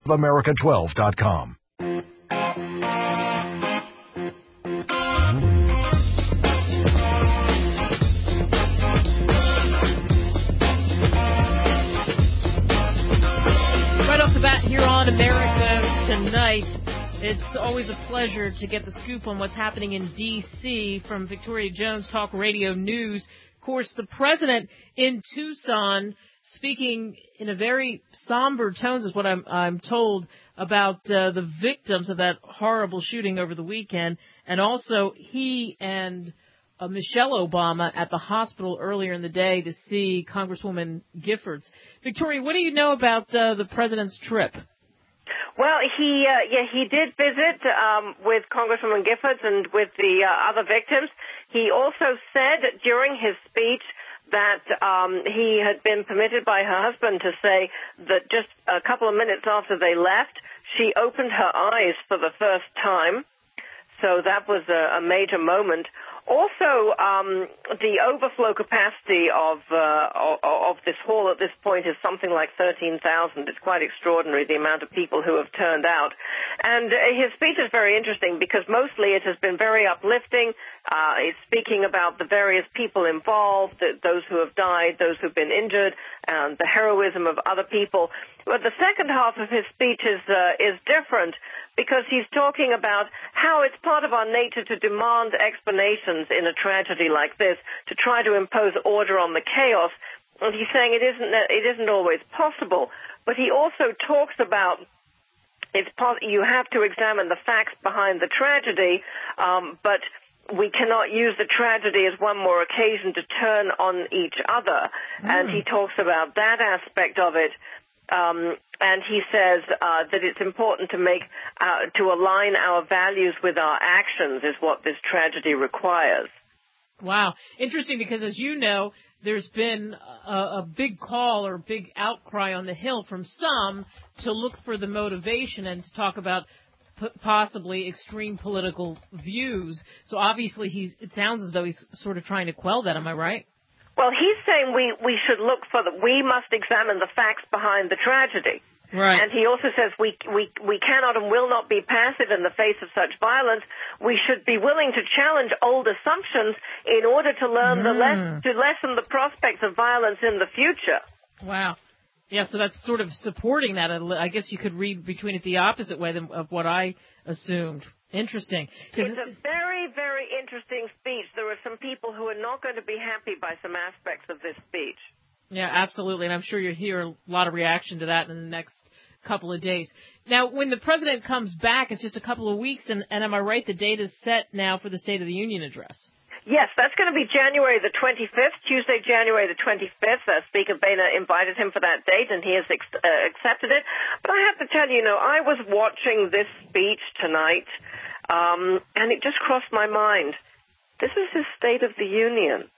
VoiceAmerica12.com. Right off the bat here on America Tonight, it's always a pleasure to get the scoop on what's happening in D.C. from Victoria Jones, Talk Radio News. Of course, the president in Tucson speaking in a very somber tones is what I'm told about the victims of that horrible shooting over the weekend. And also he and Michelle Obama at the hospital earlier in the day to see Congresswoman Giffords. Victoria, what do you know about the president's trip? Well, he did visit with Congresswoman Giffords and with the other victims. He also said during his speech that he had been permitted by her husband to say that just a couple of minutes after they left, she opened her eyes for the first time. So that was a major moment. Also, the overflow capacity of this hall at this point is something like 13,000. It's quite extraordinary, the amount of people who have turned out. And his speech is very interesting because mostly it has been very uplifting. He's speaking about the various people involved, those who have died, those who have been injured, and the heroism of other people. But the second half of his speech is different because he's talking about how it's part of our nature to demand explanations in a tragedy like this, to try to impose order on the chaos. And he's saying it isn't always possible. But he also talks about you have to examine the facts behind the tragedy, but we cannot use the tragedy as one more occasion to turn on each other. And he talks about that aspect of it. And he says that it's important to align our values with our actions is what this tragedy requires. Wow. Interesting because, as you know, there's been a big call or big outcry on the Hill from some to look for the motivation and to talk about possibly extreme political views. So obviously it sounds as though he's sort of trying to quell that. Am I right? Well, he's saying we should look we must examine the facts behind the tragedy. Right. And he also says we cannot and will not be passive in the face of such violence. We should be willing to challenge old assumptions in order to learn to lessen the prospects of violence in the future. Wow. Yeah, so that's sort of supporting that. I guess you could read between it the opposite way of what I assumed. Interesting. It's a very, very interesting speech. There are some people who are not going to be happy by some aspects of this speech. Yeah, absolutely. And I'm sure you'll hear a lot of reaction to that in the next couple of days. Now, when the president comes back, it's just a couple of weeks, and am I right, the date is set now for the State of the Union address? Yes, that's going to be January the 25th, Tuesday, January the 25th. Speaker Boehner invited him for that date, and he has accepted it. But I have to tell you, I was watching this speech tonight, and it just crossed my mind. This is his State of the Union.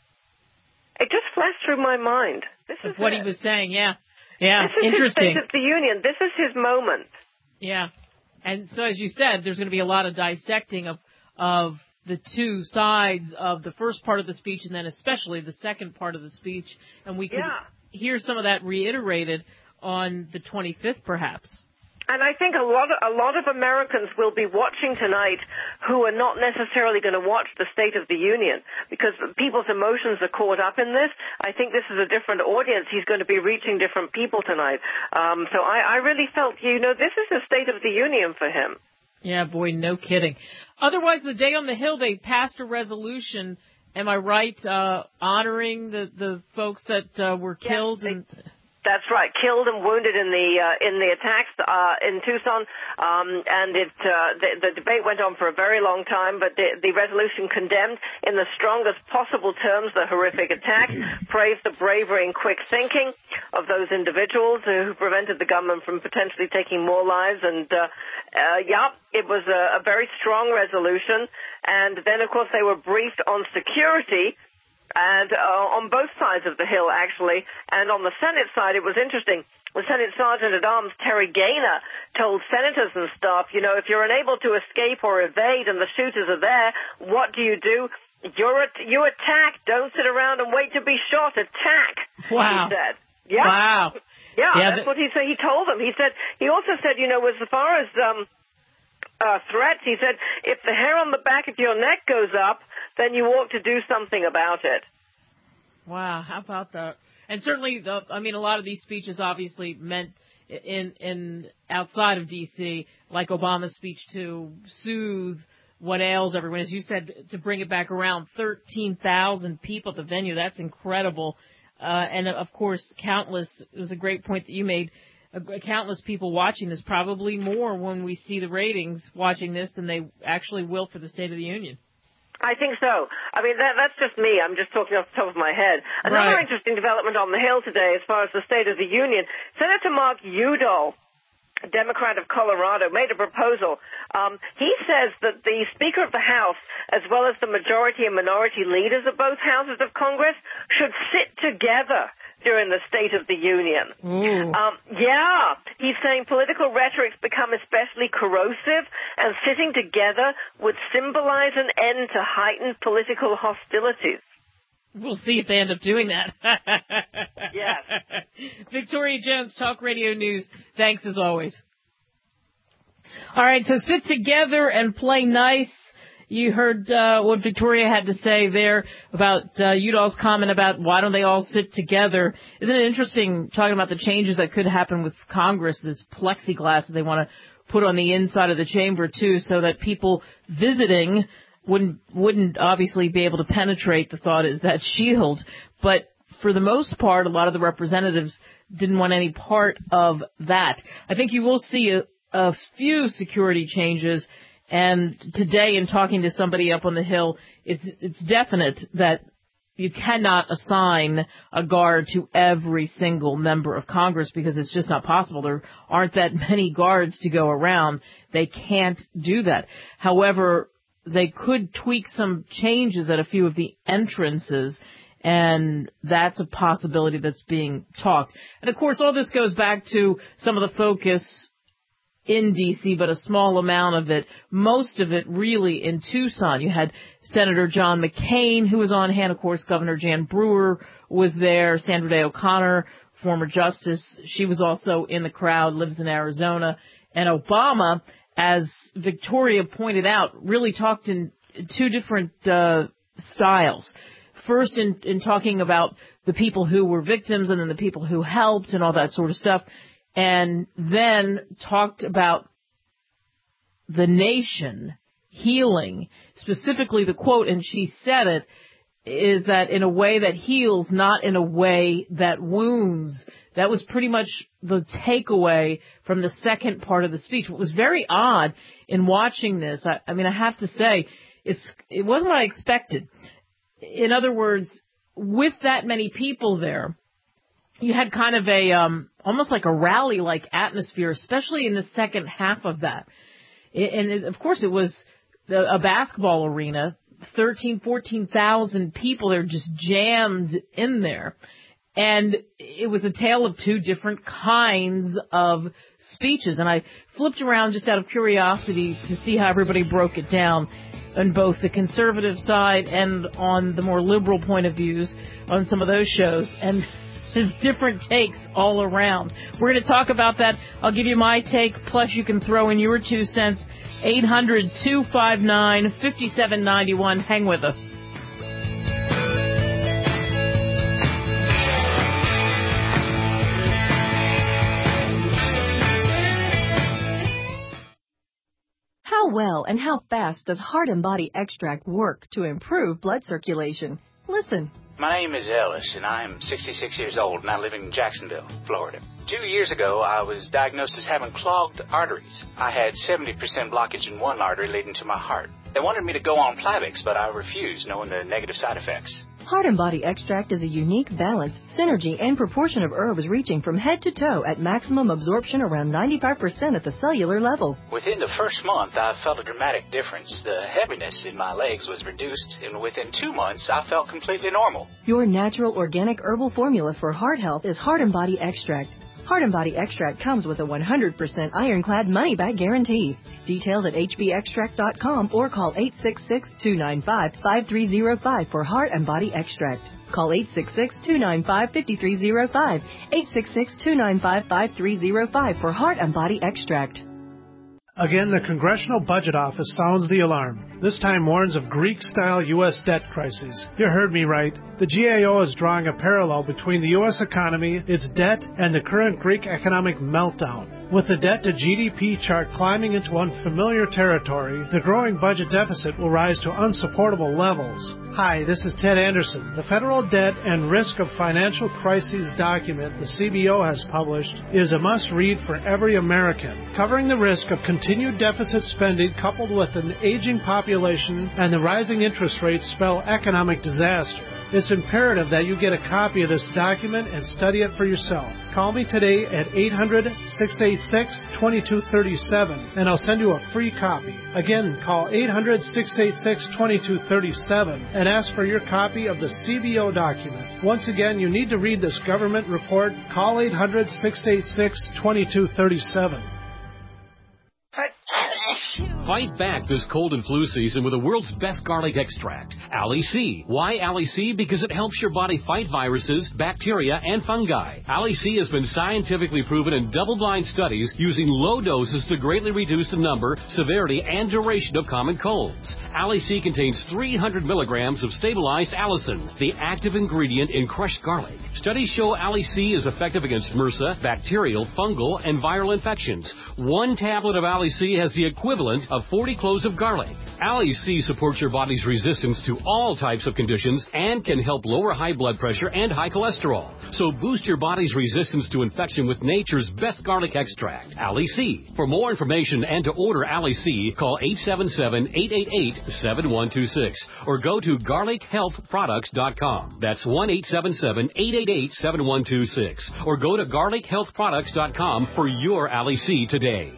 It just flashed through my mind. This is what he was saying, yeah. Yeah, this is interesting. His State of the Union. This is his moment. Yeah. And so, as you said, there's going to be a lot of dissecting of the two sides of the first part of the speech and then especially the second part of the speech. And we could hear some of that reiterated on the 25th, perhaps. And I think a lot of Americans will be watching tonight who are not necessarily going to watch the State of the Union because people's emotions are caught up in this. I think this is a different audience. He's going to be reaching different people tonight. So I really felt, this is the State of the Union for him. Yeah, boy, no kidding. Otherwise, the day on the Hill, they passed a resolution, am I right, honoring the folks that were killed? That's right, killed and wounded in the attacks in Tucson, and the debate went on for a very long time. But the resolution condemned in the strongest possible terms the horrific attack, praised the bravery and quick thinking of those individuals who prevented the government from potentially taking more lives. And it was a very strong resolution. And then, of course, they were briefed on security. And on both sides of the Hill, actually. And on the Senate side, it was interesting. The Senate Sergeant-at-Arms, Terry Gaynor, told senators and staff, if you're unable to escape or evade and the shooters are there, what do? You attack. Don't sit around and wait to be shot. Attack, wow. he said. Yeah. Wow. Yeah, that's what he said. He told them. He also said, as far as threats, he said, if the hair on the back of your neck goes up, then you ought to do something about it. Wow, how about that? And certainly, a lot of these speeches obviously meant in outside of D.C., like Obama's speech to soothe what ails everyone. As you said, to bring it back around, 13,000 people at the venue. That's incredible. And, of course, it was a great point that you made, countless people watching this, probably more when we see the ratings watching this than they actually will for the State of the Union. I think so. That's just me. I'm just talking off the top of my head. Another interesting development on the Hill today as far as the State of the Union, Senator Mark Udall, a Democrat of Colorado, made a proposal. He says that the Speaker of the House, as well as the majority and minority leaders of both houses of Congress, should sit together during the State of the Union. He's saying political rhetoric's become especially corrosive, and sitting together would symbolize an end to heightened political hostilities. We'll see if they end up doing that. Yes. Victoria Jones, Talk Radio News. Thanks as always. All right, so sit together and play nice. You heard what Victoria had to say there about Udall's comment about why don't they all sit together. Isn't it interesting talking about the changes that could happen with Congress, this plexiglass that they want to put on the inside of the chamber, too, so that people visiting wouldn't obviously be able to penetrate. The thought is that shield. But for the most part, a lot of the representatives didn't want any part of that. I think you will see a few security changes. And today, in talking to somebody up on the Hill, it's definite that you cannot assign a guard to every single member of Congress because it's just not possible. There aren't that many guards to go around. They can't do that. However, they could tweak some changes at a few of the entrances, and that's a possibility that's being talked. And, of course, all this goes back to some of the focus in D.C., but a small amount of it, most of it really in Tucson. You had Senator John McCain, who was on hand. Of course, Governor Jan Brewer was there. Sandra Day O'Connor, former justice, she was also in the crowd, lives in Arizona. And Obama, as Victoria pointed out, really talked in two different styles. First, in talking about the people who were victims and then the people who helped and all that sort of stuff. And then talked about the nation healing, specifically the quote, and she said it, is that in a way that heals, not in a way that wounds. That was pretty much the takeaway from the second part of the speech. What was very odd in watching this, I have to say, it wasn't what I expected. In other words, with that many people there, you had kind of a almost like a rally-like atmosphere, especially in the second half of that. And, of course, it was a basketball arena, 14,000 people. They're just jammed in there. And it was a tale of two different kinds of speeches. And I flipped around just out of curiosity to see how everybody broke it down on both the conservative side and on the more liberal point of views on some of those shows. And different takes all around. We're going to talk about that. I'll give you my take, plus you can throw in your 2 cents. 800-259-5791. Hang with us. How well and how fast does Heart and Body Extract work to improve blood circulation? Listen. My name is Ellis, and I am 66 years old, and I live in Jacksonville, Florida. 2 years ago, I was diagnosed as having clogged arteries. I had 70% blockage in one artery leading to my heart. They wanted me to go on Plavix, but I refused, knowing the negative side effects. Heart and Body Extract is a unique balance, synergy, and proportion of herbs reaching from head to toe at maximum absorption around 95% at the cellular level. Within the first month, I felt a dramatic difference. The heaviness in my legs was reduced, and within 2 months, I felt completely normal. Your natural organic herbal formula for heart health is Heart and Body Extract. Heart and Body Extract comes with a 100% ironclad money-back guarantee. Details at hbextract.com or call 866-295-5305 for Heart and Body Extract. Call 866-295-5305, 866-295-5305 for Heart and Body Extract. Again, the Congressional Budget Office sounds the alarm. This time warns of Greek-style U.S. debt crises. You heard me right. The GAO is drawing a parallel between the U.S. economy, its debt, and the current Greek economic meltdown. With the debt-to-GDP chart climbing into unfamiliar territory, the growing budget deficit will rise to unsupportable levels. Hi, this is Ted Anderson. The Federal Debt and Risk of Financial Crises document the CBO has published is a must-read for every American, covering the risk of continued deficit spending coupled with an aging population and the rising interest rates spell economic disaster. It's imperative that you get a copy of this document and study it for yourself. Call me today at 800-686-2237, and I'll send you a free copy. Again, call 800-686-2237 and ask for your copy of the CBO document. Once again, you need to read this government report. Call 800-686-2237. Fight back this cold and flu season with the world's best garlic extract, Ali C. Why Ali C? Because it helps your body fight viruses, bacteria, and fungi. Ali C has been scientifically proven in double-blind studies using low doses to greatly reduce the number, severity, and duration of common colds. Ali C contains 300 milligrams of stabilized allicin, the active ingredient in crushed garlic. Studies show Ali C is effective against MRSA, bacterial, fungal, and viral infections. One tablet of Ali C has the equivalent of 40 cloves of garlic. Ali C supports your body's resistance to all types of conditions and can help lower high blood pressure and high cholesterol. So boost your body's resistance to infection with nature's best garlic extract, Ali C. For more information and to order Ali C, call 877-888-7126 or go to garlichealthproducts.com. That's 1-877-888-7126 or go to garlichealthproducts.com for your Ali C today.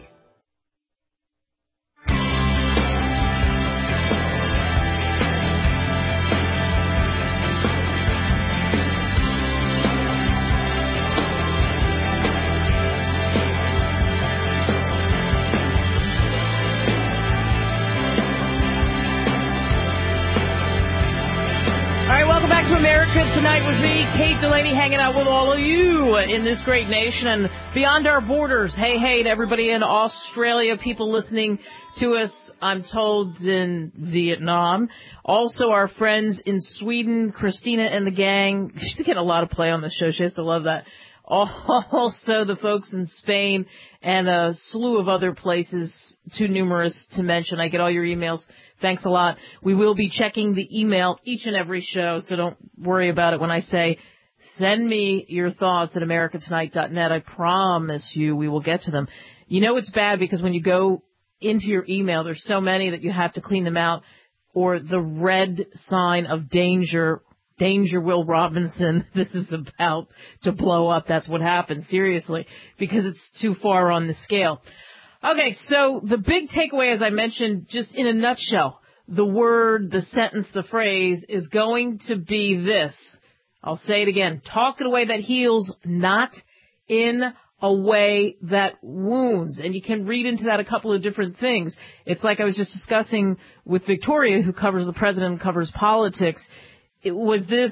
America Tonight with me, Kate Delaney, hanging out with all of you in this great nation and beyond our borders. Hey to everybody in Australia, people listening to us, I'm told, in Vietnam. Also our friends in Sweden, Christina and the gang. She get a lot of play on the show. She has to love that. Also the folks in Spain and a slew of other places, too numerous to mention. I get all your emails. Thanks a lot. We will be checking the email each and every show, so don't worry about it when I say send me your thoughts at americatonight.net. I promise you we will get to them. You know it's bad because when you go into your email, there's so many that you have to clean them out, or the red sign of danger, Will Robinson, this is about to blow up. That's what happened, seriously, because it's too far on the scale. Okay, so the big takeaway, as I mentioned, just in a nutshell, the word, the sentence, the phrase is going to be this. I'll say it again. Talk in a way that heals, not in a way that wounds. And you can read into that a couple of different things. It's like I was just discussing with Victoria, who covers the president and covers politics. Was this,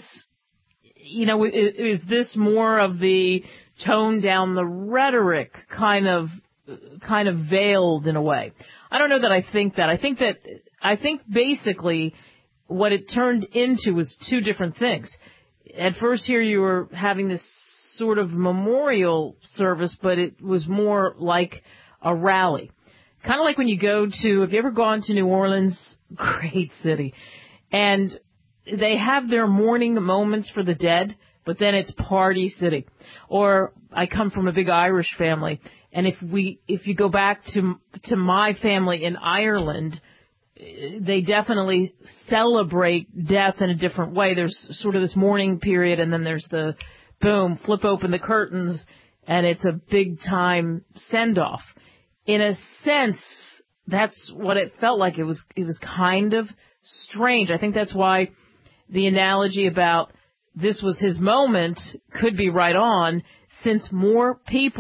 is this more of the tone down the rhetoric kind of veiled in a way? I don't know that I think that. I think basically what it turned into was two different things. At first here you were having this sort of memorial service, but it was more like a rally. Kind of like when you go to, have you ever gone to New Orleans? Great city. And they have their mourning moments for the dead, but then it's party city. Or I come from a big Irish family, and if you go back to my family in Ireland, they definitely celebrate death in a different way. There's sort of this mourning period, and then there's the boom, flip open the curtains, and it's a big time send off. In a sense, that's what it felt like. It was kind of strange. I think that's why the analogy about this was his moment could be right on, since more people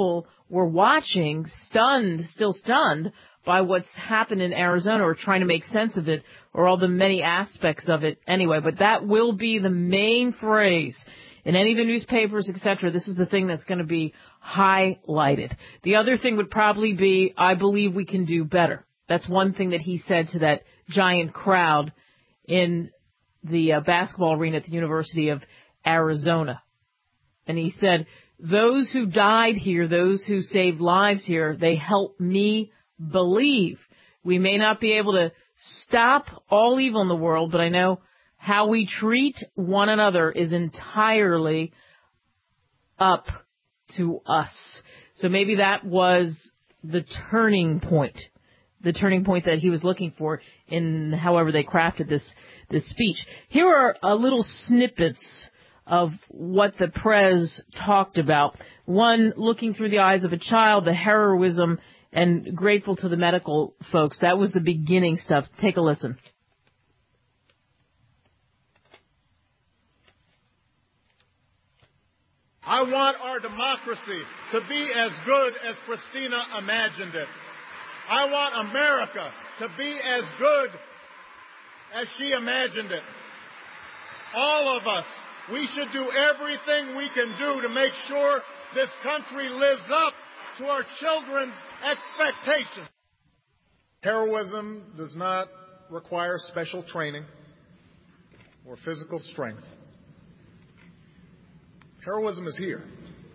we're watching, still stunned by what's happened in Arizona, or trying to make sense of it, or all the many aspects of it anyway. But that will be the main phrase in any of the newspapers, etc. This is the thing that's going to be highlighted. The other thing would probably be, I believe we can do better. That's one thing that he said to that giant crowd in the basketball arena at the University of Arizona. And he said, those who died here, those who saved lives here, they help me believe. We may not be able to stop all evil in the world, but I know how we treat one another is entirely up to us. So maybe that was the turning point that he was looking for in however they crafted this speech. Here are a little snippets of what the Prez talked about. One, looking through the eyes of a child, the heroism, and grateful to the medical folks. That was the beginning stuff. Take a listen. I want our democracy to be as good as Christina imagined it. I want America to be as good as she imagined it. All of us, we should do everything we can do to make sure this country lives up to our children's expectations. Heroism does not require special training or physical strength. Heroism is here,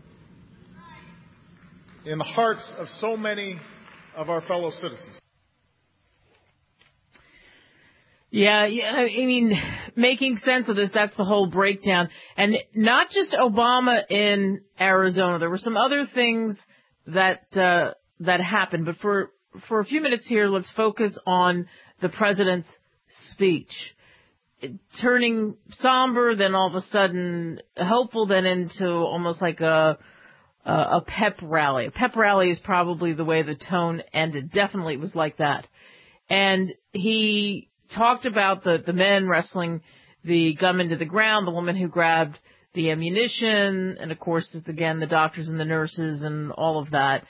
in the hearts of so many of our fellow citizens. Yeah, I mean, making sense of this, that's the whole breakdown. And not just Obama in Arizona. There were some other things that happened. But for a few minutes here, let's focus on the president's speech. Turning somber, then all of a sudden hopeful, then into almost like a pep rally. A pep rally is probably the way the tone ended. Definitely it was like that. And he talked about the men wrestling the gunman to the ground, the woman who grabbed the ammunition, and of course, again, the doctors and the nurses and all of that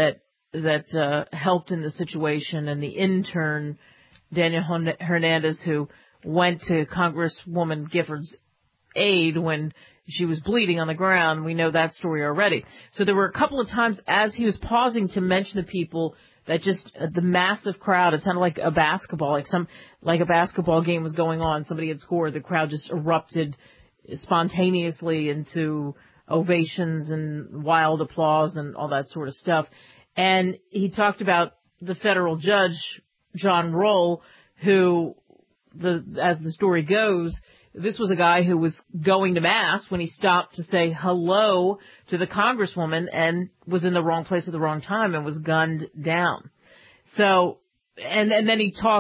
helped in the situation, and the intern, Daniel Hernandez, who went to Congresswoman Gifford's aid when she was bleeding on the ground. We know that story already. So there were a couple of times as he was pausing to mention the people that just the massive crowd, it sounded like a basketball, like a basketball game was going on. Somebody had scored. The crowd just erupted spontaneously into ovations and wild applause and all that sort of stuff. And he talked about the federal judge, John Roll, who, as the story goes, this was a guy who was going to mass when he stopped to say hello to the congresswoman and was in the wrong place at the wrong time and was gunned down. So, and then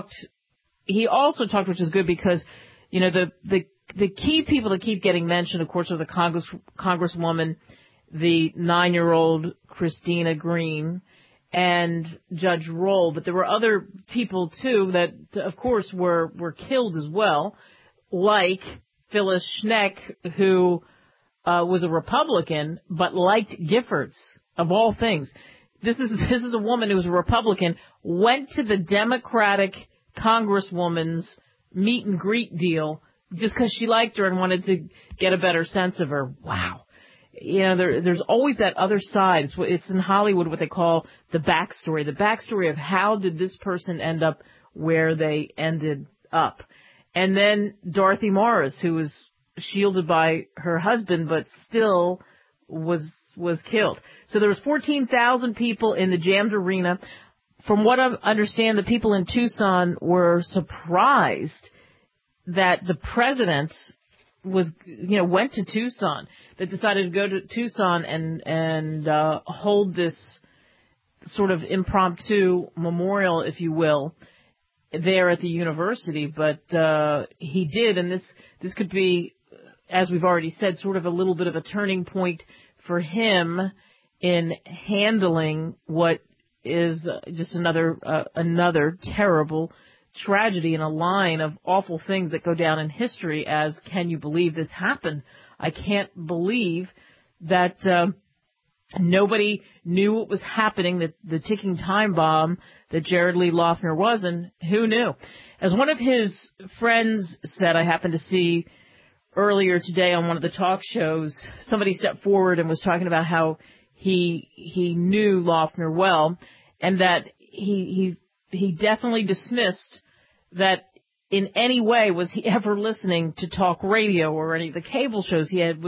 he also talked, which is good because, you know, the key people that keep getting mentioned, of course, are the congresswoman, the 9-year-old Christina Green, and Judge Roll. But there were other people, too, that, of course, were killed as well, like Phyllis Schneck, who was a Republican, but liked Giffords, of all things. This is a woman who was a Republican, went to the Democratic Congresswoman's meet and greet deal just because she liked her and wanted to get a better sense of her. Wow. You know, there's always that other side. It's in Hollywood what they call the backstory of how did this person end up where they ended up. And then Dorothy Morris, who was shielded by her husband, but still was killed. So there was 14,000 people in the jammed arena. From what I understand, the people in Tucson were surprised that the president went to Tucson, that decided to go to Tucson and hold this sort of impromptu memorial, if you will, there at the university. But he did, and this could be, as we've already said, sort of a little bit of a turning point for him in handling what is just another terrible tragedy in a line of awful things that go down in history as, can you believe this happened? I can't believe that Nobody knew what was happening, the ticking time bomb that Jared Lee Loughner was, and who knew? As one of his friends said, I happened to see earlier today on one of the talk shows, somebody stepped forward and was talking about how he knew Loughner well, and that he definitely dismissed that in any way was he ever listening to talk radio or any of the cable shows he had.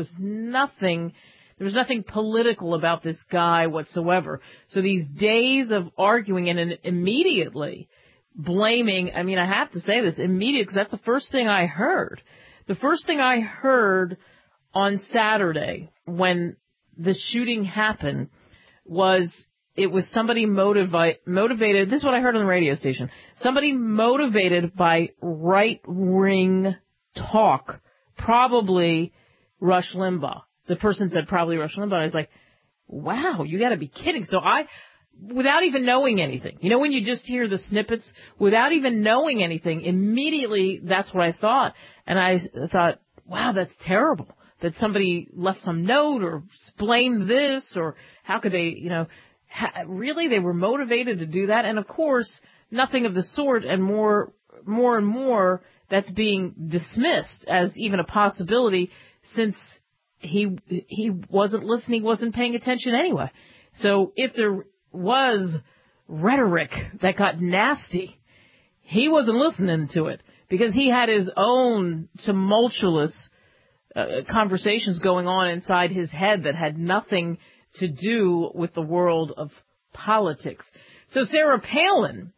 There was nothing political about this guy whatsoever. So these days of arguing and immediately blaming, I mean, I have to say this, immediately, because that's the first thing I heard. The first thing I heard on Saturday when the shooting happened was it was somebody motivated. This is what I heard on the radio station. Somebody motivated by right-wing talk, probably Rush Limbaugh. The person said probably Rush Limbaugh. I was like, wow, you got to be kidding. So without even knowing anything, you know, when you just hear the snippets, without even knowing anything, immediately that's what I thought. And I thought, wow, that's terrible that somebody left some note or blamed this, or how could they, you know, really they were motivated to do that. And of course, nothing of the sort, and more and more that's being dismissed as even a possibility, since he wasn't listening, wasn't paying attention anyway. So if there was rhetoric that got nasty, he wasn't listening to it because he had his own tumultuous conversations going on inside his head that had nothing to do with the world of politics. So Sarah Palin,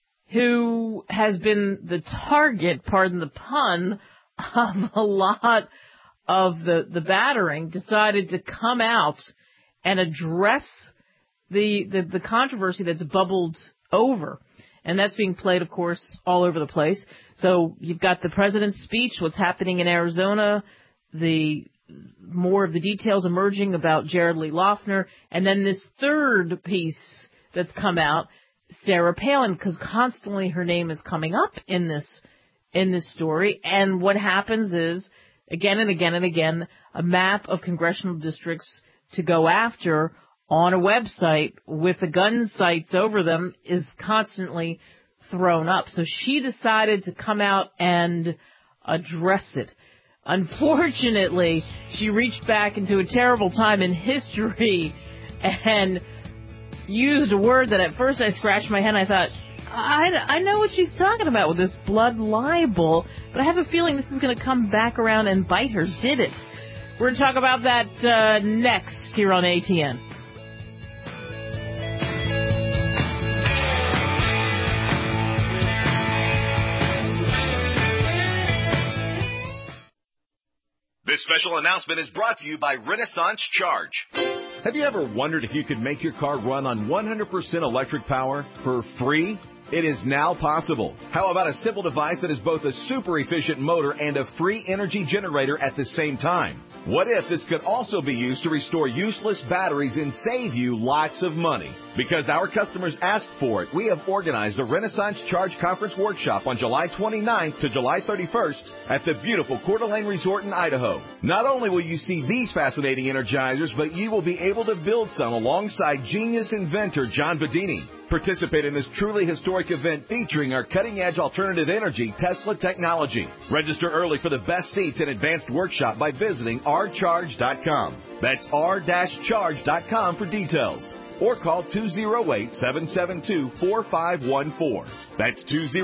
who has been the target, pardon the pun, of a lot of the battering, decided to come out and address the controversy that's bubbled over. And that's being played, of course, all over the place. So you've got the president's speech, what's happening in Arizona, more of the details emerging about Jared Lee Loughner, and then this third piece that's come out, Sarah Palin, because constantly her name is coming up in this story. And what happens is, again and again and again, a map of congressional districts to go after on a website with the gun sights over them is constantly thrown up. So she decided to come out and address it. Unfortunately, she reached back into a terrible time in history and used a word that at first I scratched my head and I thought, I know what she's talking about with this blood libel, but I have a feeling this is going to come back around and bite her. Did it? We're going to talk about that next here on ATN. This special announcement is brought to you by Renaissance Charge. Have you ever wondered if you could make your car run on 100% electric power for free? It is now possible. How about a simple device that is both a super efficient motor and a free energy generator at the same time? What if this could also be used to restore useless batteries and save you lots of money? Because our customers asked for it, we have organized a Renaissance Charge Conference Workshop on July 29th to July 31st at the beautiful Coeur d'Alene Resort in Idaho. Not only will you see these fascinating energizers, but you will be able to build some alongside genius inventor John Bedini. Participate in this truly historic event featuring our cutting-edge alternative energy Tesla technology. Register early for the best seats and advanced workshop by visiting rcharge.com. That's r-charge.com for details. Or call 208-772-4514. That's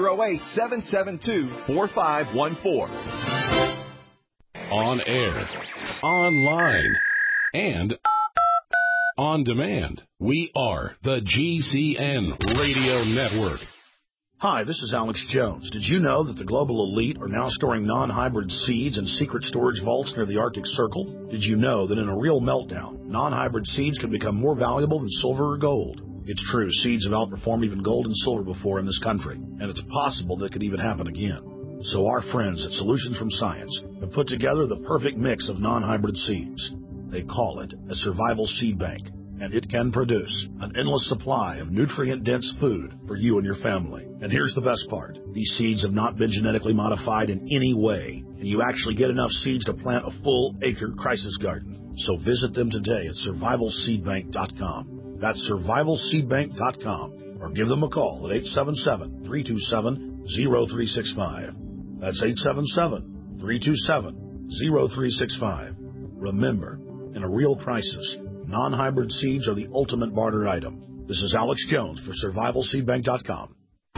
208-772-4514. On air, online, and on demand. We are the GCN Radio Network. Hi, this is Alex Jones. Did you know that the global elite are now storing non-hybrid seeds in secret storage vaults near the Arctic Circle? Did you know that in a real meltdown, non-hybrid seeds can become more valuable than silver or gold? It's true, seeds have outperformed even gold and silver before in this country, and it's possible that it could even happen again. So our friends at Solutions from Science have put together the perfect mix of non-hybrid seeds. They call it a survival seed bank, and it can produce an endless supply of nutrient-dense food for you and your family. And here's the best part. These seeds have not been genetically modified in any way, and you actually get enough seeds to plant a full-acre crisis garden. So visit them today at survivalseedbank.com. That's survivalseedbank.com. Or give them a call at 877-327-0365. That's 877-327-0365. Remember, in a real crisis, non-hybrid seeds are the ultimate barter item. This is Alex Jones for survivalseedbank.com.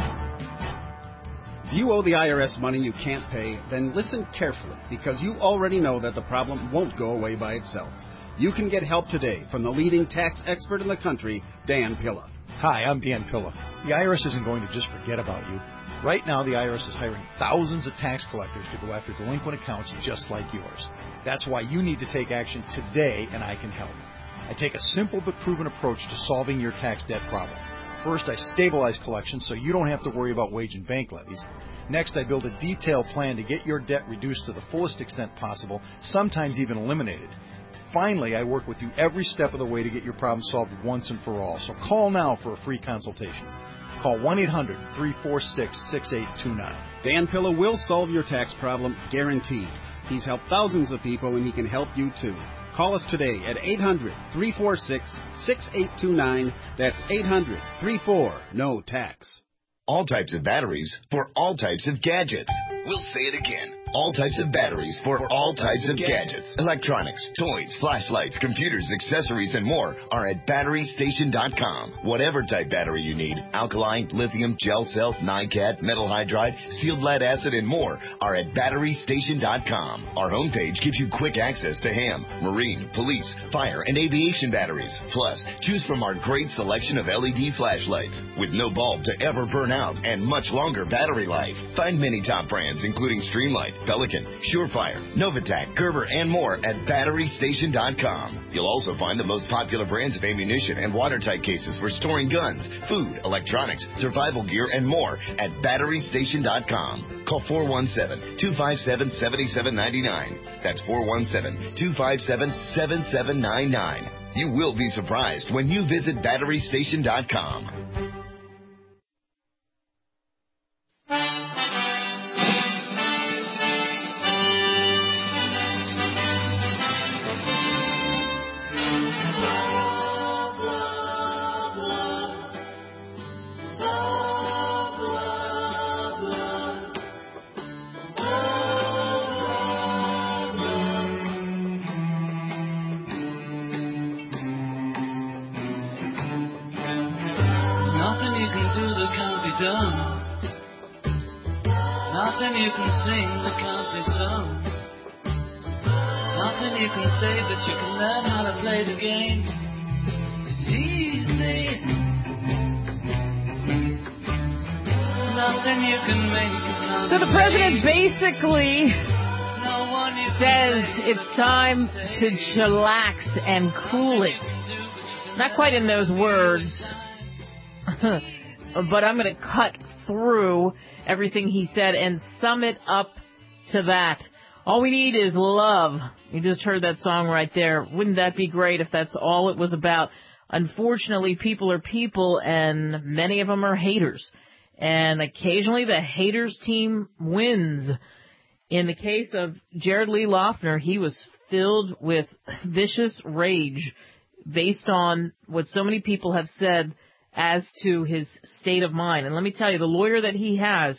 If you owe the IRS money you can't pay, then listen carefully, because you already know that the problem won't go away by itself. You can get help today from the leading tax expert in the country, Dan Pilla. Hi, I'm Dan Pilla. The IRS isn't going to just forget about you. Right now, the IRS is hiring thousands of tax collectors to go after delinquent accounts just like yours. That's why you need to take action today, and I can help. I take a simple but proven approach to solving your tax debt problem. First, I stabilize collections so you don't have to worry about wage and bank levies. Next, I build a detailed plan to get your debt reduced to the fullest extent possible, sometimes even eliminated. Finally, I work with you every step of the way to get your problem solved once and for all. So call now for a free consultation. Call 1-800-346-6829. Dan Pilla will solve your tax problem, guaranteed. He's helped thousands of people, and he can help you too. Call us today at 800-346-6829. That's 800-34-NO-TAX. All types of batteries for all types of gadgets. We'll say it again. All types of batteries for all types of gadgets. Electronics, toys, flashlights, computers, accessories, and more are at BatteryStation.com. Whatever type battery you need, alkaline, lithium, gel cell, NiCad, metal hydride, sealed lead acid, and more are at BatteryStation.com. Our homepage gives you quick access to ham, marine, police, fire, and aviation batteries. Plus, choose from our great selection of LED flashlights with no bulb to ever burn out and much longer battery life. Find many top brands including Streamlight, Pelican, Surefire, Novitec, Gerber, and more at BatteryStation.com. You'll also find the most popular brands of ammunition and watertight cases for storing guns, food, electronics, survival gear, and more at BatteryStation.com. Call 417-257-7799. That's 417-257-7799. You will be surprised when you visit BatteryStation.com. Nothing you can sing that can't be sung. Nothing you can say, but you can learn how to play the game. It's easy. Nothing you can make. So the president basically says it's time to chillax and cool it. Not quite in those words, but I'm going to cut through everything he said and sum it up to that. All we need is love. You just heard that song right there. Wouldn't that be great if that's all it was about? Unfortunately, people are people, and many of them are haters. And occasionally the haters team wins. In the case of Jared Lee Loughner, he was filled with vicious rage based on what so many people have said as to his state of mind. And let me tell you, the lawyer that he has,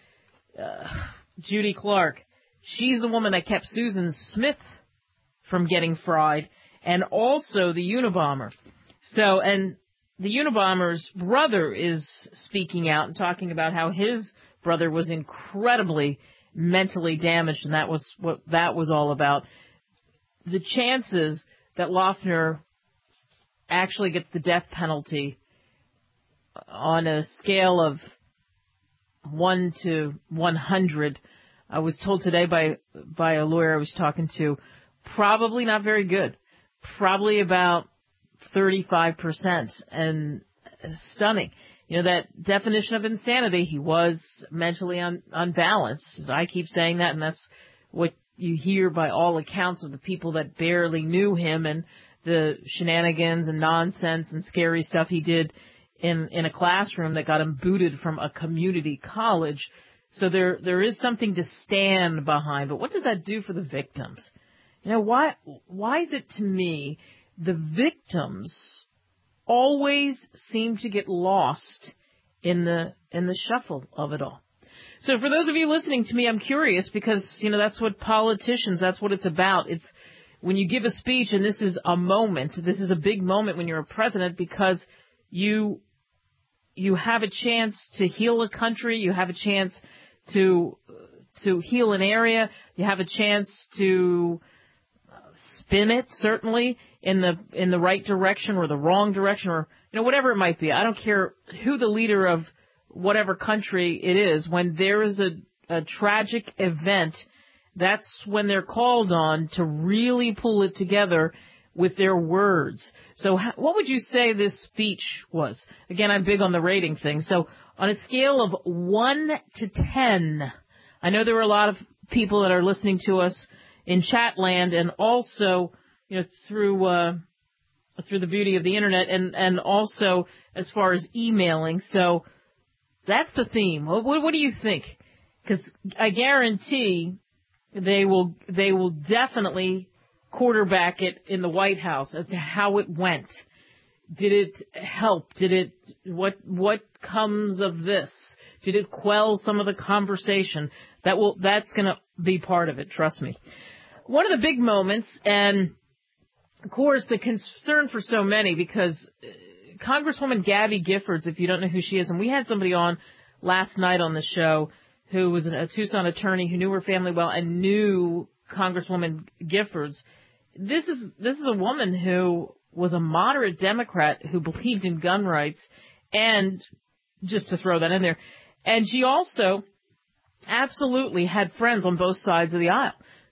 Judy Clark, she's the woman that kept Susan Smith from getting fried, and also the Unabomber. So, and the Unabomber's brother is speaking out and talking about how his brother was incredibly mentally damaged, and that was what that was all about. The chances that Loughner actually gets the death penalty on a scale of 1 to 100, I was told today by a lawyer I was talking to, probably not very good. Probably about 35%, and stunning. You know, that definition of insanity, he was mentally unbalanced. I keep saying that, and that's what you hear by all accounts of the people that barely knew him and the shenanigans and nonsense and scary stuff he did in a classroom that got him booted from a community college. So there is something to stand behind. But what does that do for the victims? why is it to me the victims always seem to get lost in the shuffle of it all? So for those of you listening to me, I'm curious because, that's what politicians, that's what it's about. It's when you give a speech, and this is a moment, this is a big moment when you're a president because you have a chance to heal a country, you have a chance to heal an area, you have a chance to spin it, certainly, in the right direction or the wrong direction or, whatever it might be. I don't care who the leader of whatever country it is. When there is a tragic event, that's when they're called on to really pull it together with their words. So what would you say this speech was? Again, I'm big on the rating thing. So on a scale of 1 to 10, I know there are a lot of people that are listening to us in Chatland and also, through the beauty of the internet and also as far as emailing. So that's the theme. What do you think? Because I guarantee they will definitely quarterback it in the White House as to how it went. Did it help? What comes of this? Did it quell some of the conversation? That's going to be part of it, trust me. One of the big moments, and of course the concern for so many, because Congresswoman Gabby Giffords, if you don't know who she is, and we had somebody on last night on the show who was a Tucson attorney who knew her family well and knew Congresswoman Giffords. This is a woman who was a moderate Democrat who believed in gun rights, and just to throw that in there, and she also absolutely had friends on both sides of the aisle.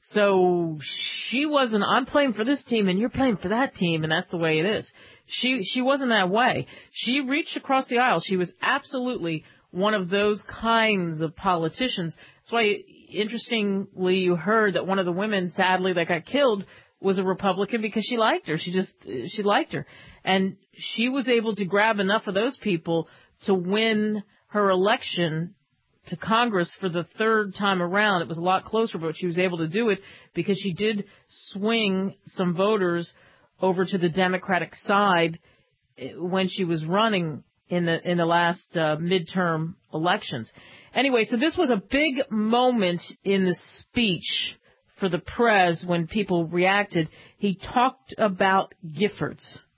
So she wasn't, I'm playing for this team and you're playing for that team, and that's the way it is. She wasn't that way. She reached across the aisle. She was absolutely one of those kinds of politicians. That's why, interestingly, you heard that one of the women, sadly, that got killed was a Republican because she liked her. She liked her. And she was able to grab enough of those people to win her election to Congress for the third time around. It was a lot closer, but she was able to do it because she did swing some voters over to the Democratic side when she was running in the last midterm elections. Anyway, so this was a big moment in the speech for the prez when people reacted. He talked about Giffords.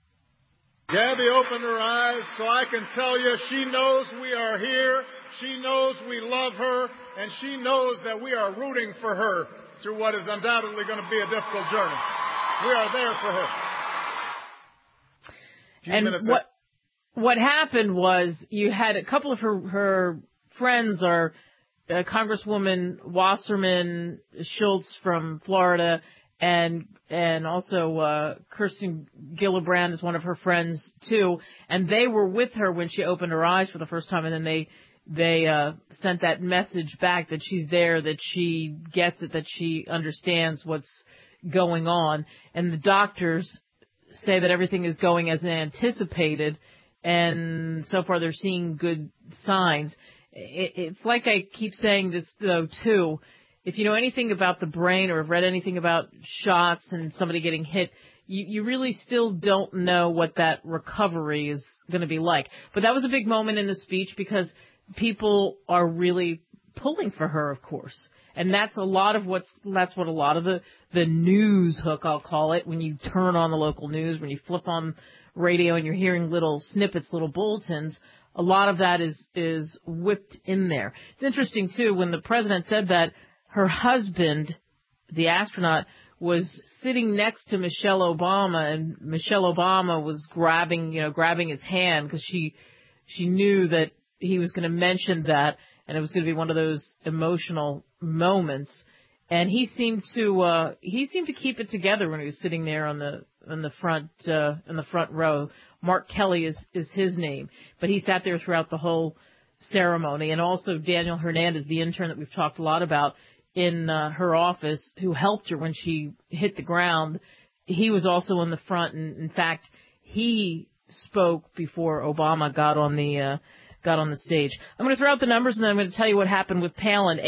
Gabby opened her eyes, so I can tell you she knows we are here. She knows we love her, and she knows that we are rooting for her through what is undoubtedly going to be a difficult journey. We are there for her. And what happened was you had a couple of her friends are Congresswoman Wasserman Schultz from Florida, and also Kirsten Gillibrand is one of her friends too, and they were with her when she opened her eyes for the first time, and then they sent that message back that she's there, that she gets it, that she understands what's going on, and the doctors say that everything is going as anticipated, and so far they're seeing good signs. It's like I keep saying this, though, too. If you know anything about the brain or have read anything about shots and somebody getting hit, you really still don't know what that recovery is going to be like. But that was a big moment in the speech because people are really pulling for her, of course. And that's what a lot of the news hook, I'll call it, when you turn on the local news, when you flip on radio and you're hearing little snippets, little bulletins, a lot of that is whipped in there. It's interesting, too, when the president said that, her husband, the astronaut, was sitting next to Michelle Obama, and Michelle Obama was grabbing his hand because she knew that he was going to mention that, and it was going to be one of those emotional moments. And he seemed to keep it together when he was sitting there in the front row. Mark Kelly is his name, but he sat there throughout the whole ceremony. And also Daniel Hernandez, the intern that we've talked a lot about in her office, who helped her when she hit the ground. He was also in the front, and in fact, he spoke before Obama got on got on the stage. I'm going to throw out the numbers, and then I'm going to tell you what happened with Palin.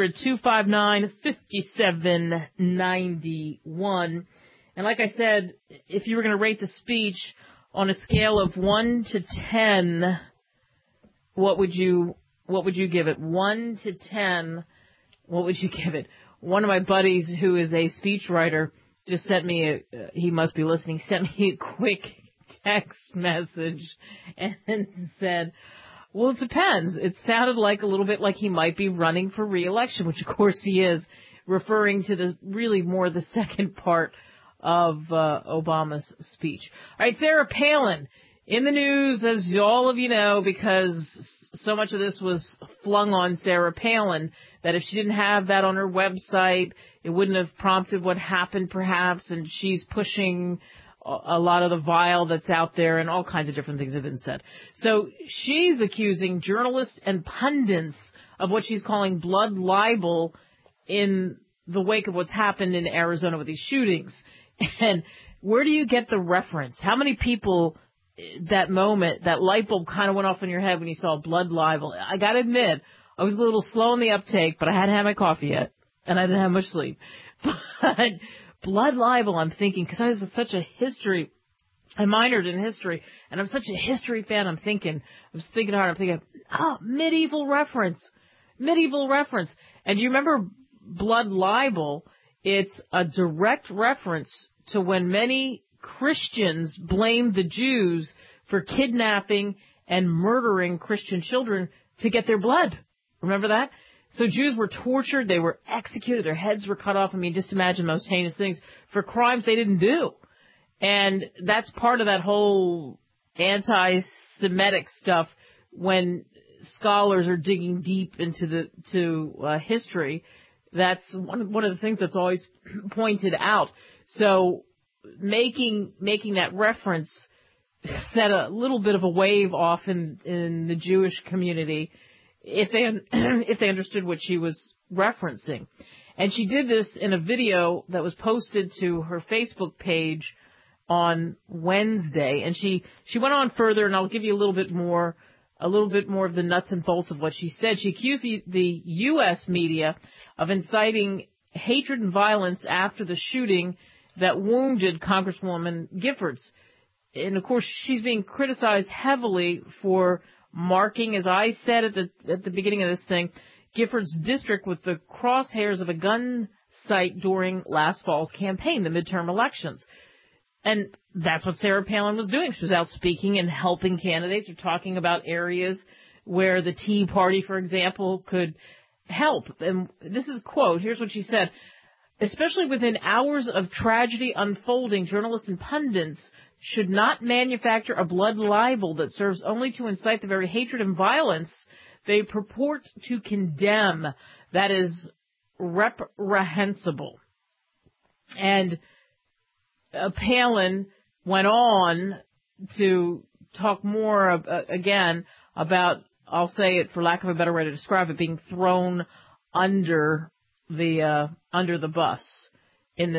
800-259-5791. And like I said, if you were going to rate the speech on a scale of 1 to 10, what would you give it? 1 to 10, what would you give it? One of my buddies who is a speechwriter just sent me he must be listening, sent me a quick text message and said, well, it depends. It sounded like a little bit like he might be running for re-election, which of course he is, referring to the really more the second part of Obama's speech. All right, Sarah Palin in the news, as all of you know, because so much of this was flung on Sarah Palin, that if she didn't have that on her website, it wouldn't have prompted what happened perhaps, and she's pushing a lot of the vile that's out there, and all kinds of different things have been said. So she's accusing journalists and pundits of what she's calling blood libel in the wake of what's happened in Arizona with these shootings. And where do you get the reference? How many people, that moment, that light bulb kind of went off in your head when you saw blood libel? I got to admit, I was a little slow in the uptake, but I hadn't had my coffee yet, and I didn't have much sleep. But blood libel, I'm thinking, because I was such a history, I minored in history, and I'm such a history fan, I was thinking hard, I'm thinking, medieval reference. And do you remember blood libel? It's a direct reference to when many Christians blamed the Jews for kidnapping and murdering Christian children to get their blood. Remember that? So Jews were tortured, they were executed, their heads were cut off. I mean, just imagine those heinous things for crimes they didn't do. And that's part of that whole anti-Semitic stuff when scholars are digging deep into history. That's one of the things that's always pointed out. So making that reference set a little bit of a wave off in the Jewish community if they understood what she was referencing. And she did this in a video that was posted to her Facebook page on Wednesday. And she went on further, and I'll give you a little bit more of the nuts and bolts of what she said. She accused the U.S. media of inciting hatred and violence after the shooting that wounded Congresswoman Giffords. And, of course, she's being criticized heavily for marking, as I said at the beginning of this thing, Giffords' district with the crosshairs of a gun site during last fall's campaign, the midterm elections. And that's what Sarah Palin was doing. She was out speaking and helping candidates, or talking about areas where the Tea Party, for example, could help. And this is a quote. Here's what she said. Especially within hours of tragedy unfolding, journalists and pundits should not manufacture a blood libel that serves only to incite the very hatred and violence they purport to condemn. That is reprehensible. And Palin went on to talk more again about, I'll say it for lack of a better way to describe it, being thrown under the bus in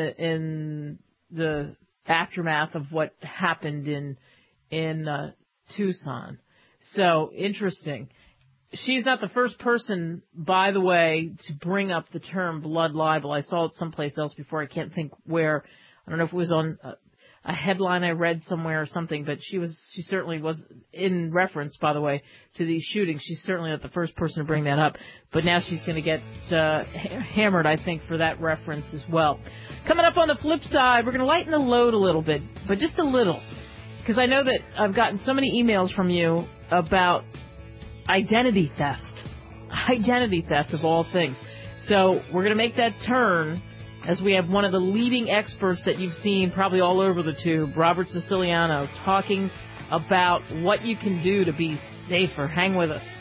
the aftermath of what happened in Tucson. So interesting. She's not the first person, by the way, to bring up the term blood libel. I saw it someplace else before. I can't think where. I don't know if it was on a headline I read somewhere or something, but she certainly was in reference, by the way, to these shootings. She's certainly not the first person to bring that up, but now she's going to get hammered, I think, for that reference as well. Coming up on the flip side, we're going to lighten the load a little bit, but just a little, because I know that I've gotten so many emails from you about identity theft of all things. So we're going to make that turn as we have one of the leading experts that you've seen probably all over the tube, Robert Siciliano, talking about what you can do to be safer. Hang with us.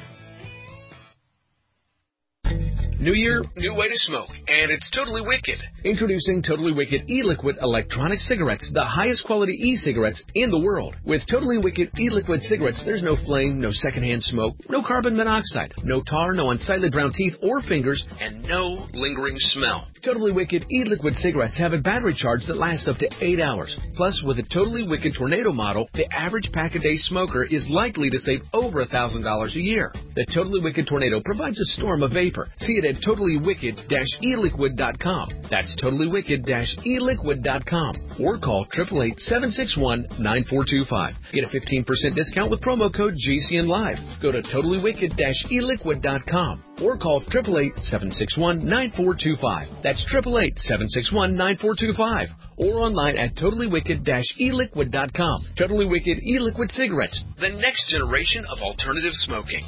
New year, new way to smoke, and it's Totally Wicked. Introducing Totally Wicked e-liquid electronic cigarettes, the highest quality e-cigarettes in the world. With Totally Wicked e-liquid cigarettes, there's no flame, no secondhand smoke, no carbon monoxide, no tar, no unsightly brown teeth or fingers, and no lingering smell. Totally Wicked e-liquid cigarettes have a battery charge that lasts up to 8 hours. Plus, with a Totally Wicked Tornado model, the average pack-a-day smoker is likely to save over $1,000 a year. The Totally Wicked Tornado provides a storm of vapor. See it at totallywicked-eliquid.com. That's totallywicked-eliquid.com. Or call 888-761-9425. Get a 15% discount with promo code GCNLive. Go to totallywicked-eliquid.com. Or call 888-761-9425. That's 888-761-9425. Or online at totallywicked-eliquid.com. Totally Wicked e-liquid cigarettes, the next generation of alternative smoking.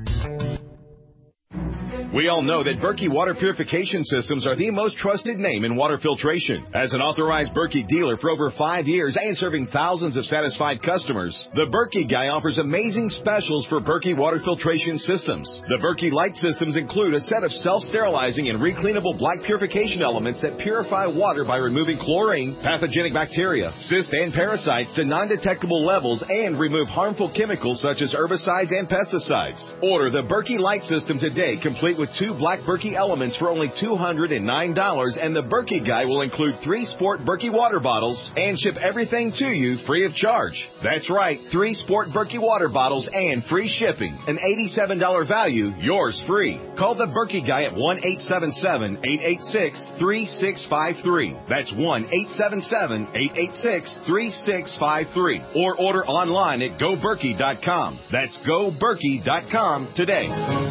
We all know that Berkey Water Purification Systems are the most trusted name in water filtration. As an authorized Berkey dealer for over 5 years and serving thousands of satisfied customers, the Berkey Guy offers amazing specials for Berkey Water Filtration Systems. The Berkey Light Systems include a set of self-sterilizing and recleanable black purification elements that purify water by removing chlorine, pathogenic bacteria, cysts, and parasites to non-detectable levels and remove harmful chemicals such as herbicides and pesticides. Order the Berkey Light System today, complete with 2 black Berkey elements for only $209, and the Berkey Guy will include 3 Sport Berkey water bottles and ship everything to you free of charge. That's right, 3 Sport Berkey water bottles and free shipping. An $87 value, yours free. Call the Berkey Guy at 1-877-886-3653. That's 1-877-886-3653. Or order online at GoBerkey.com. That's GoBerkey.com today.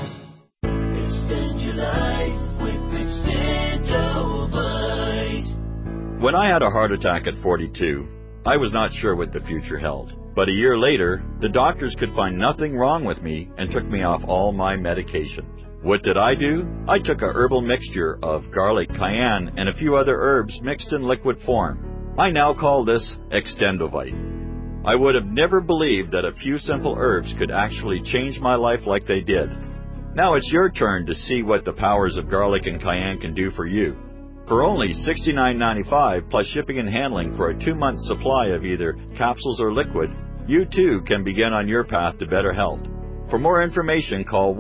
When I had a heart attack at 42, I was not sure what the future held. But a year later, the doctors could find nothing wrong with me and took me off all my medication. What did I do? I took a herbal mixture of garlic, cayenne, and a few other herbs mixed in liquid form. I now call this Extendovite. I would have never believed that a few simple herbs could actually change my life like they did. Now it's your turn to see what the powers of garlic and cayenne can do for you. For only $69.95 plus shipping and handling for a 2-month supply of either capsules or liquid, you too can begin on your path to better health. For more information, call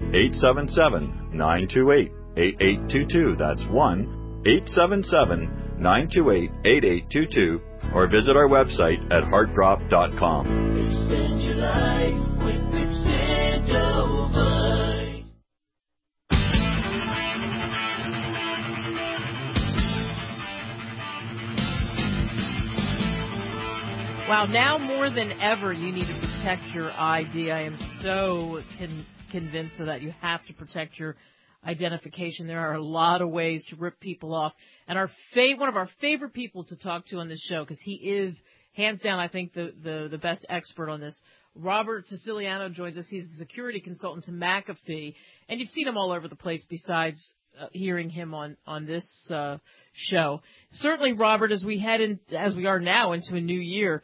1-877-928-8822. That's 1-877-928-8822. Or visit our website at heartdrop.com. Extend your life with Extendovite. Wow, now more than ever, you need to protect your ID. I am so convinced of that. You have to protect your identification. There are a lot of ways to rip people off. And one of our favorite people to talk to on this show, because he is, hands down, I think, the best expert on this, Robert Siciliano joins us. He's the security consultant to McAfee. And you've seen him all over the place besides hearing him on this show. Certainly, Robert, as we are now into a new year,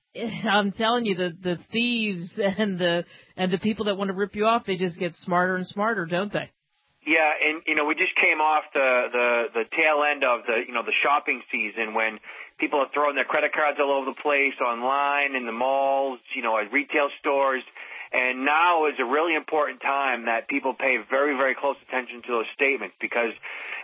I'm telling you, the thieves and the people that want to rip you off, they just get smarter and smarter, don't they? Yeah, and we just came off the tail end of the shopping season when people are throwing their credit cards all over the place, online, in the malls, at retail stores. And now is a really important time that people pay very, very close attention to those statements, because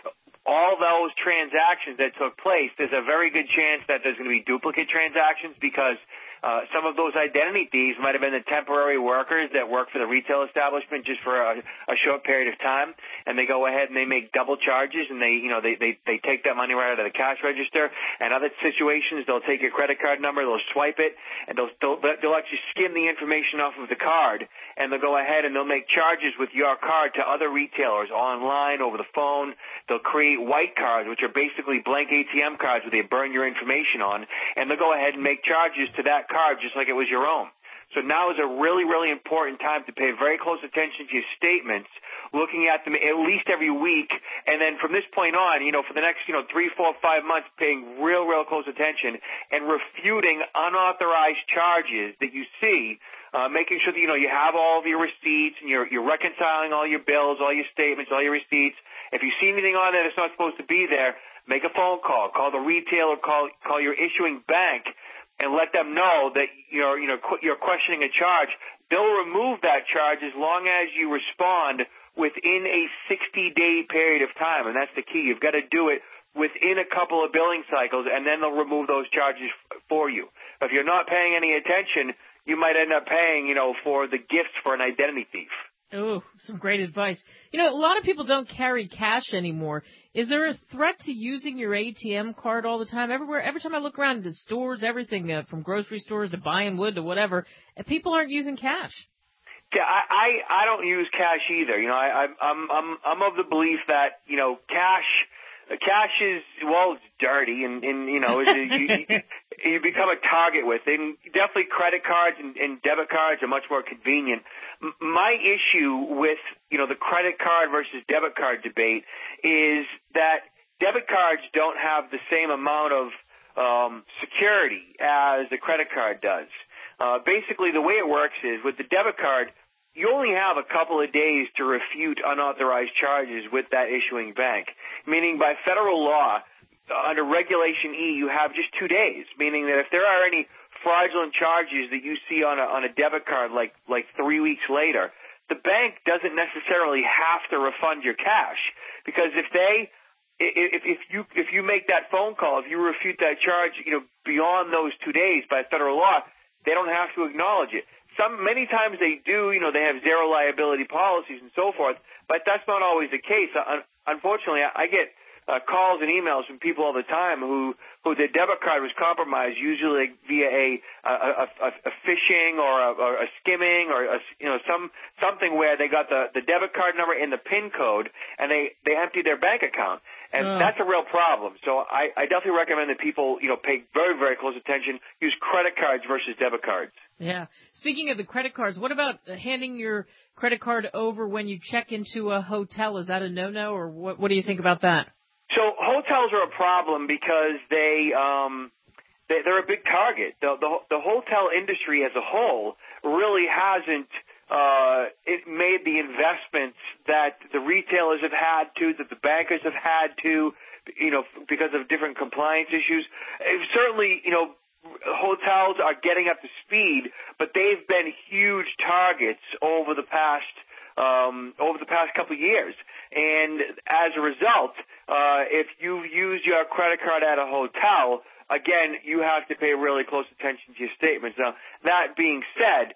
all those transactions that took place, there's a very good chance that there's going to be duplicate transactions, because some of those identity thieves might have been the temporary workers that work for the retail establishment just for a short period of time, and they go ahead and they make double charges, and they take that money right out of the cash register. And other situations, they'll take your credit card number, they'll swipe it, and they'll actually skim the information off of the card, and they'll go ahead and they'll make charges with your card to other retailers online, over the phone. They'll create white cards, which are basically blank ATM cards where they burn your information on, and they'll go ahead and make charges to that card just like it was your own. So now is a really, really important time to pay very close attention to your statements, looking at them at least every week, and then from this point on, for the next 3, 4, 5 months, paying real, real close attention and refuting unauthorized charges that you see, making sure that you have all of your receipts and you're reconciling all your bills, all your statements, all your receipts. If you see anything on there that's not supposed to be there, make a phone call, call the retailer, call your issuing bank, and let them know that you're questioning a charge. they'll remove that charge as long as you respond within a 60-day period of time, and that's the key. You've got to do it within a couple of billing cycles, and then they'll remove those charges for you. If you're not paying any attention, you might end up paying, for the gifts for an identity thief. Oh, some great advice. A lot of people don't carry cash anymore. Is there a threat to using your ATM card all the time? Everywhere, every time I look around the stores, everything from grocery stores to buying wood to whatever, people aren't using cash. Yeah, I don't use cash either. I'm of the belief that cash is it's dirty and you become a target with it. And definitely credit cards and debit cards are much more convenient. My issue with the credit card versus debit card debate is that debit cards don't have the same amount of security as the credit card does. Basically, the way it works is with the debit card, you only have a couple of days to refute unauthorized charges with that issuing bank, meaning by federal law, under Regulation E, you have just 2 days, meaning that if there are any fraudulent charges that you see on a debit card like 3 weeks later, the bank doesn't necessarily have to refund your cash, because if you make that phone call, if you refute that charge, beyond those 2 days by federal law, they don't have to acknowledge it. Many times they do, they have zero liability policies and so forth, but that's not always the case. Unfortunately, I get calls and emails from people all the time who their debit card was compromised, usually via a phishing or a skimming or something where they got the debit card number and the PIN code, and they emptied their bank account. And that's a real problem. So I definitely recommend that people, pay very, very close attention, use credit cards versus debit cards. Yeah. Speaking of the credit cards, what about handing your credit card over when you check into a hotel? Is that a no-no, or what do you think about that? So hotels are a problem because they're a big target. The hotel industry as a whole really hasn't made the investments that the retailers have had to, that the bankers have had to, because of different compliance issues. Certainly, hotels are getting up to speed, but they've been huge targets over the past couple of years. And as a result, if you use your credit card at a hotel, again, you have to pay really close attention to your statements. Now, that being said,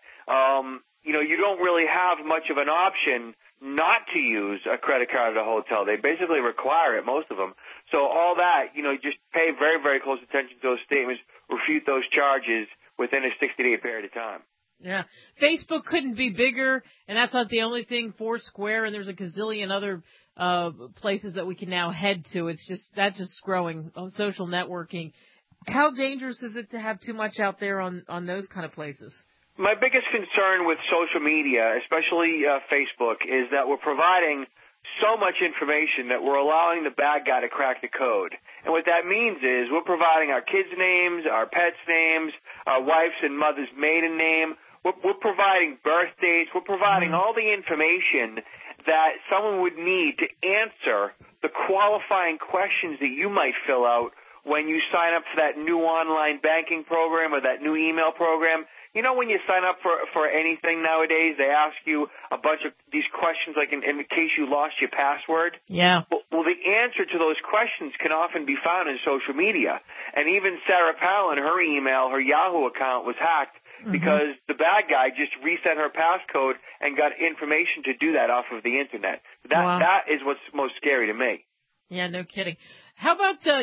you don't really have much of an option not to use a credit card at a hotel. They basically require it, most of them. So all that, just pay very, very close attention to those statements, refute those charges within a 60-day period of time. Yeah. Facebook couldn't be bigger, and that's not the only thing. Foursquare, and there's a gazillion other places that we can now head to. That's just growing. Social networking. How dangerous is it to have too much out there on those kind of places? My biggest concern with social media, especially Facebook, is that we're providing so much information that we're allowing the bad guy to crack the code. And what that means is we're providing our kids' names, our pets' names, our wife's and mother's maiden name. We're providing birth dates. We're providing all the information that someone would need to answer the qualifying questions that you might fill out when you sign up for that new online banking program or that new email program. When you sign up for anything nowadays, they ask you a bunch of these questions, like in case you lost your password. Yeah. Well, the answer to those questions can often be found in social media. And even Sarah Palin, her email, her Yahoo account was hacked because the bad guy just reset her passcode and got information to do that off of the Internet. That is what's most scary to me. Yeah, no kidding. How about, so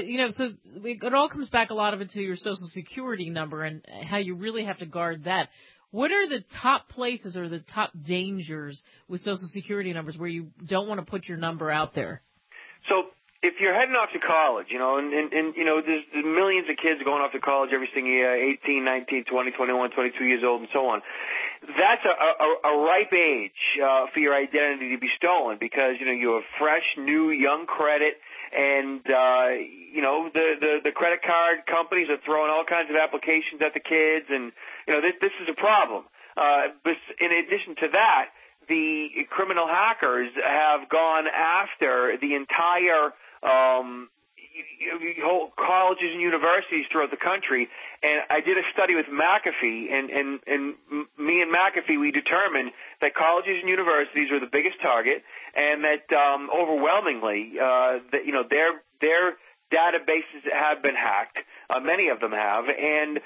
it all comes back a lot of it to your Social Security number and how you really have to guard that. What are the top places or the top dangers with Social Security numbers where you don't want to put your number out there? So if you're heading off to college, there's millions of kids going off to college every single year, 18, 19, 20, 21, 22 years old, and so on. That's a ripe age for your identity to be stolen because, you have fresh, new, young credit, and, the credit card companies are throwing all kinds of applications at the kids, and, this is a problem. But in addition to that, the criminal hackers have gone after the entire whole colleges and universities throughout the country. And I did a study with McAfee, and me and McAfee, we determined that colleges and universities were the biggest target, and that overwhelmingly, their databases have been hacked. Many of them have, and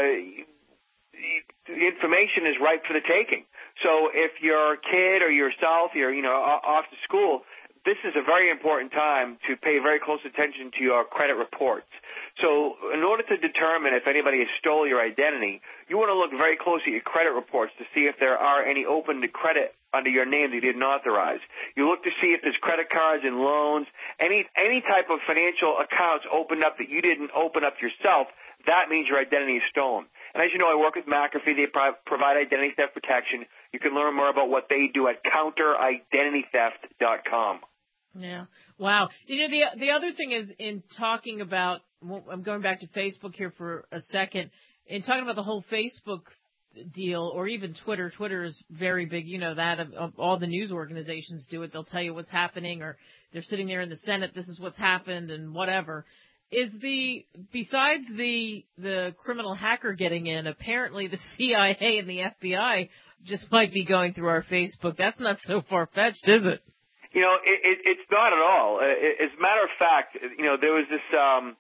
the information is ripe for the taking. So if your kid or yourself, you're off to school, this is a very important time to pay very close attention to your credit reports. So in order to determine if anybody has stole your identity, you want to look very closely at your credit reports to see if there are any open to credit under your name that you didn't authorize. You look to see if there's credit cards and loans, any type of financial accounts opened up that you didn't open up yourself. That means your identity is stolen. And as you know, I work with McAfee. They provide identity theft protection. You can learn more about what they do at counteridentitytheft.com. Yeah. Wow. The other thing is, in talking about, I'm going back to Facebook here for a second, in talking about the whole Facebook deal, or even Twitter. Twitter is very big. You know that. All the news organizations do it. They'll tell you what's happening, or they're sitting there in the Senate, this is what's happened, and whatever. Besides the criminal hacker getting in, apparently the CIA and the FBI just might be going through our Facebook. That's not so far-fetched, is it? It's not at all. As a matter of fact, there was this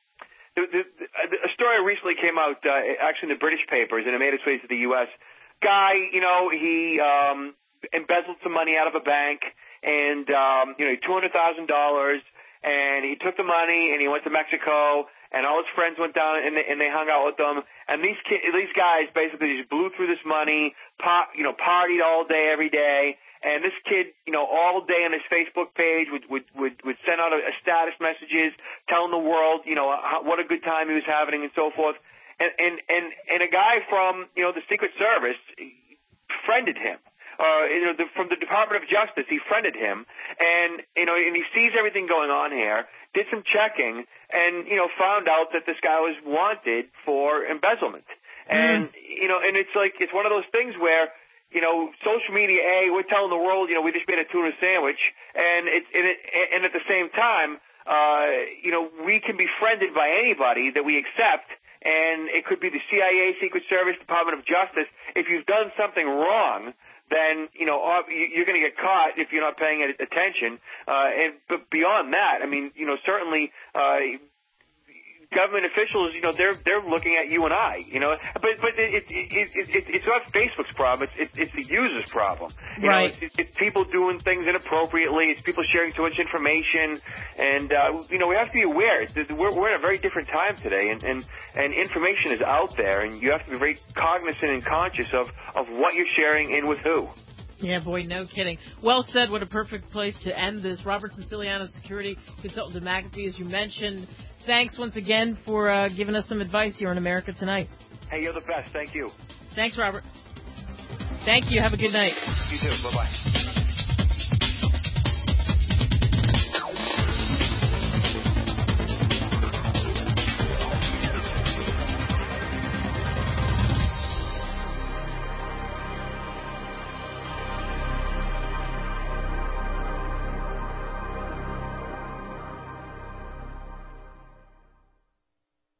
a story recently came out, actually in the British papers, and it made its way to the U.S. Guy, he embezzled some money out of a bank, and $200,000, and he took the money and he went to Mexico, and all his friends went down and they hung out with them. And these guys basically just blew through this money, partied all day every day. And this kid, all day on his Facebook page would send out a status messages telling the world, what a good time he was having and so forth. And a guy from, the Secret Service friended him. From the Department of Justice, he friended him, and he sees everything going on here, did some checking, and found out that this guy was wanted for embezzlement. And and it's one of those things where social media, we're telling the world, we just made a tuna sandwich, and and at the same time, we can be friended by anybody that we accept. And it could be the CIA, Secret Service, Department of Justice. If you've done something wrong, then, you're going to get caught if you're not paying attention. But beyond that, certainly, government officials, they're looking at you and I, but it's not Facebook's problem. It's the user's problem. Right. It's people doing things inappropriately. It's people sharing too much information, and we have to be aware. We're in a very different time today, and information is out there, and you have to be very cognizant and conscious of what you're sharing and with who. Yeah, boy, no kidding. Well said. What a perfect place to end this. Robert Siciliano, security consultant at McAfee, as you mentioned. Thanks once again for giving us some advice here on America Tonight. Hey, you're the best. Thank you. Thanks, Robert. Thank you. Have a good night. You too. Bye-bye.